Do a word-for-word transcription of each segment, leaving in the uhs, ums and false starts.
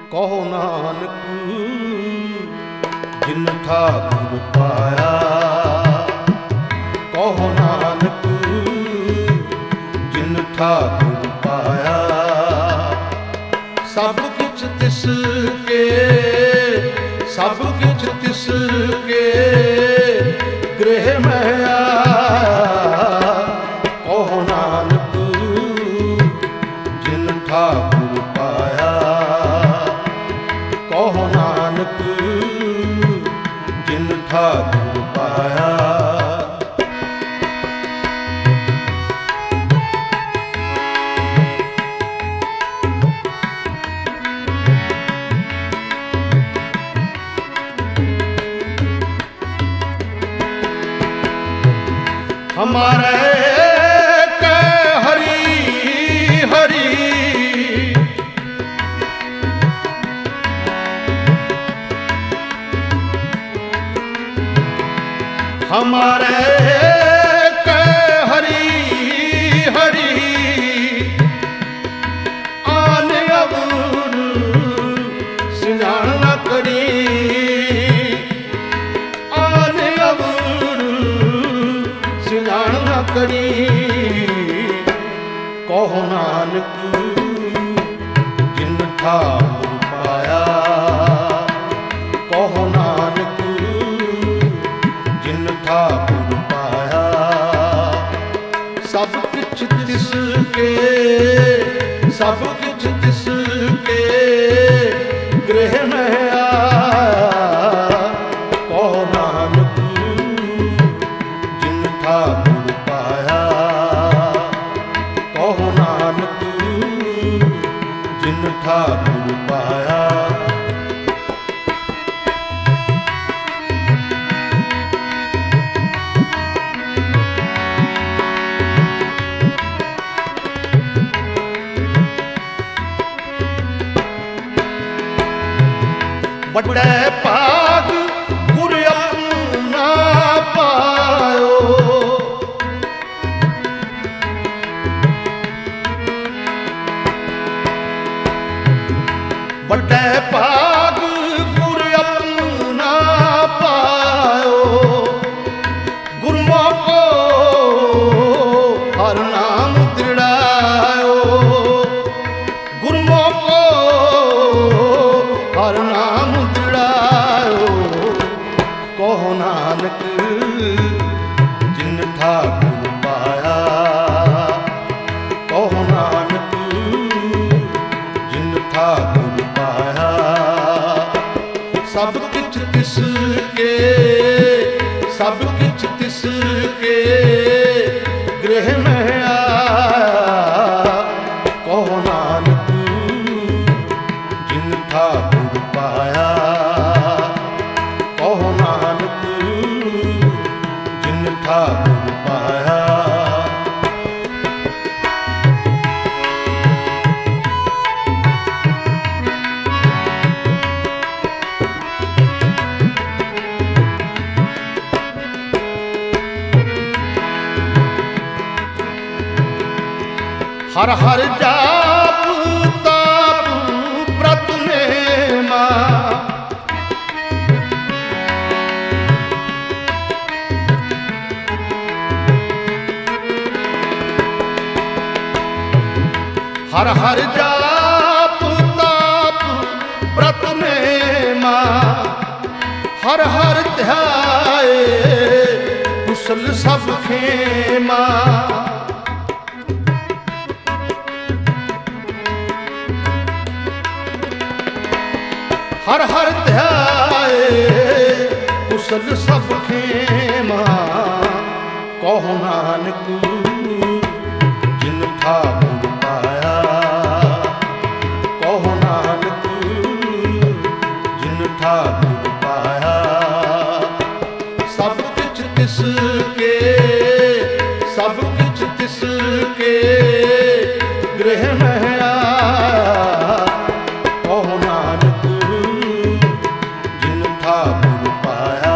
ਕਹੋ ਨਾਨਕ ਜਿਨ ਠਾਕੁਰ ਪਾਇਆ, ਕਹੋ ਨਾਨਕ ਜਿਨ ਠਾਕੁਰ ਪਾਇਆ। ਸਭ ਕਿਛ ਤਿਸ ਕੇ, ਸਭ ਕਿਛ ਤਿਸ ਕੇ ਗ੍ਰਹਿ ਮਹਿ ਆਇਆ। ਕਹੋ ਨਾਨਕ ਜਿਨ ਠਾਕੁਰ ਪਾਇਆ, ਕਹੋ ਨਾਨਕ ਜਿਨ ਠਾਕੁਰ ਪਾਇਆ। हमारे के हरि हरि, हमारे के हरि हरि आन अवुर सिंजान न करी, आन अवुर सिंजान न करी। कहो नानक जिन ठाकुर पाया, कहो नानक जिन ठाकुर पाया। सब किछ तिस के, सब किछ तिस के गृह में आया। कहो नानक जिन ठाकुर पाया, कहो नानक जिन ठाकुर पाया। ਵੱਡੇ ਭਾਗ ਗੁਰ ਆਪਣਾ ਪਾਇਓ, ਵੱਡੇ ਭਾਗ ਗੁਰ ਆਪਣਾ ਪਾਇਓ। ਗੁਰਮੁਖੋ ਹਰ ਨਾਮ ਤ੍ਰਿੜਾਇਓ, ਗੁਰਮੁਖੋ ਹਰ ਨਾਮ ਤ੍ਰਿੜਾਇਓ। ਕਹੋ ਨਾਨਕ ਜਿਨ ਠਾਕੁਰ ਪਾਇਆ, ਕਹੋ ਨਾਨਕ ਜਿਨ ਠਾਕੁਰ ਪਾਇਆ। ਸਭ ਕਿਛ ਤਿਸ ਕੇ, ਸਭ ਕਿਛ ਤਿਸ ਕੇ ਗ੍ਰਹਿ ਮਹਿ ਆਇਆ। ਕਹੋ ਨਾਨਕ ਜਿਨ ਠਾਕੁਰ ਪਾਇਆ, ਕਹੋ ਨਾਨਕ ਜਿਨ ਠਾਕੁਰ ਪਾਇਆ। हर हर जाप ताप व्रत नेमा, हर हर जाप ताप व्रत नेमा। हर हर ध्याए कुशल सब खेमा। हर हर ध्याए कुशल सब खेमा। कहो नानक जिन ठाकुर पाया, कहो नानक जिन ठाकुर पाया। सब किछ तिस के, सब किछ तिस के गृह में आया। कहो नानक जिन ठाकुर पाया,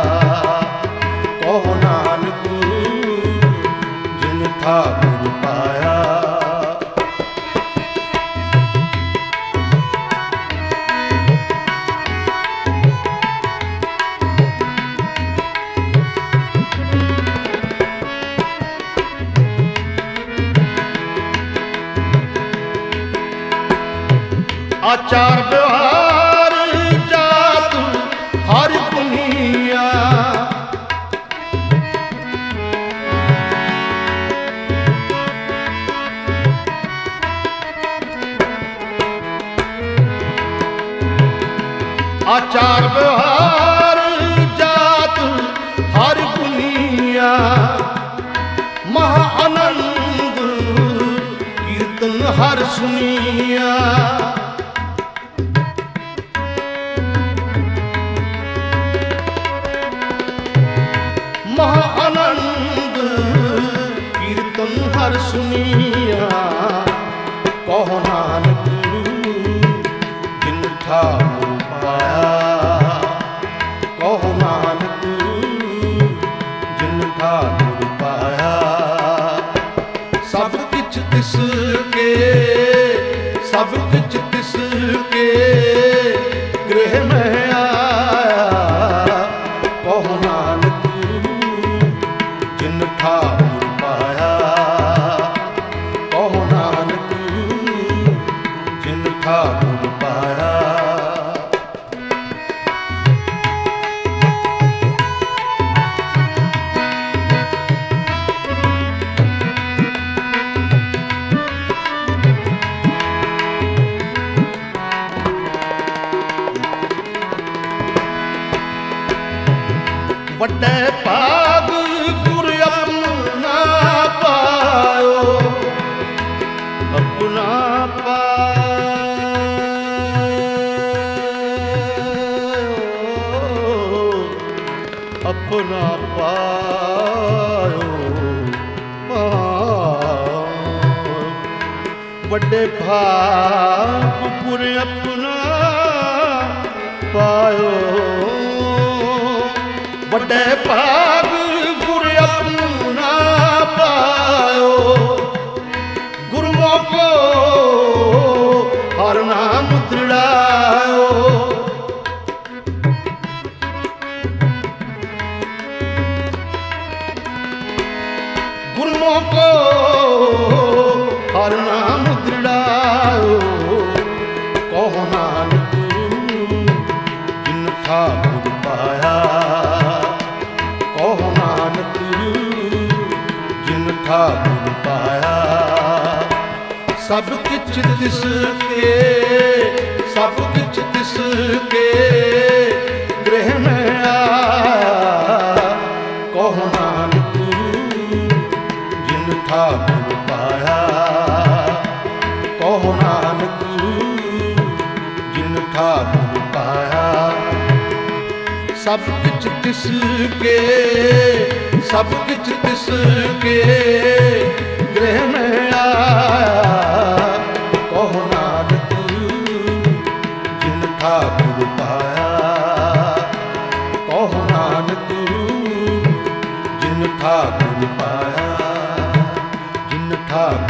कहो नानक जिन ठाकुर पाया। ਆਚਾਰ ਵਿਵਹਾਰ ਜਾਤ ਹਰ ਪੁਨੀਆ। ਆਚਾਰ ਵਿਵਹਾਰ ਜਾਤ ਹਰ ਪੁਨੀਆ। ਮਹਾ ਆਨੰਦ ਕੀਰਤਨ ਹਰ ਸੁਨੀਆ। ਮਹਾ ਆਨੰਦ ਕੀਰਤਨ ਹਰ ਸੁਨੀਆ। ਕਹੋ ਨਾਨਕ ਜਿਨ ਠਾਕੁਰ ਪਾਇਆ। ਕਹੋ ਨਾਨਕ ਜਿਨ ਠਾਕੁਰ ਪਾਇਆ। ਸਭ ਕਿਛ ਤਿਸ ਕੇ ਸਭ ਕਿਛ ਤਿਸ ਕੇ ਗ੍ਰਹਿ ਮਹਿ ਆਇਆ। ਕਹੋ ਨਾਨਕ ਜਿਨ ਠਾਕੁਰ ਪਾਇਆ। ਕਹੋ ਨਾਨਕ ਜਿਨ ਠਾਕੁਰ ਪਾਇਆ। ਵੱਡੇ ਭਾਗ ਗੁਰ ਆਪਣਾ ਪਾਇਓ। ਆਪਣਾ ਪਾਇਓ। ਆਪਣਾ ਪਾਇਓ। ਵੱਡੇ ਭਾਗ ਗੁਰ ਆਪਣਾ ਪਾਇਓ। ਵੱਡੇ ਭਾਗ ਗੁਰ ਆਪਣਾ ਪਾਇਓ। ਗੁਰਮੁਖੋ ਹਰ ਨਾਮ ਦ੍ਰਿੜਾਇਓ। ਗੁਰਮੁਖੋ ਹਰ ਨਾਮ ਦ੍ਰਿੜਾਇਓ। ਕਹੋ ਨਾਨਕ ਜਿਨ ਠਾਕੁਰ ਪਾਇਆ। ਕਹੋ ਨਾਨਕ ਜਿਨ ਠਾਕੁਰ ਪਾਇਆ। ਸਭ ਕਿਛ ਤਿਸ ਕੇ ਸਭ ਕਿਛ ਤਿਸ ਕੇ ਗ੍ਰਹਿ ਮਹਿ ਆਇਆ। ਕਹੋ ਨਾਨਕ ਜਿਨ ਠਾਕੁਰ ਪਾਇਆ। ਕਹੋ ਨਾਨਕ ਜਿਨ ਠਾਕੁਰ ਪਾਇਆ। ਸਭ ਕਿਛ ਤਿਸ ਕੇ ਸਭ ਕਿਛ ਤਿਸ ਕੇ ਗ੍ਰਹਿ ਮਹਿ ਆਇਆ। ਕਹੋ ਨਾਨਕ ਜਿਨ ਠਾਕੁਰ ਪਾਇਆ। ਕਹੋ ਨਾਨਕ ਜਿਨ ਠਾਕੁਰ ਪਾਇਆ। ਜਿਨ ਠਾਕੁਰ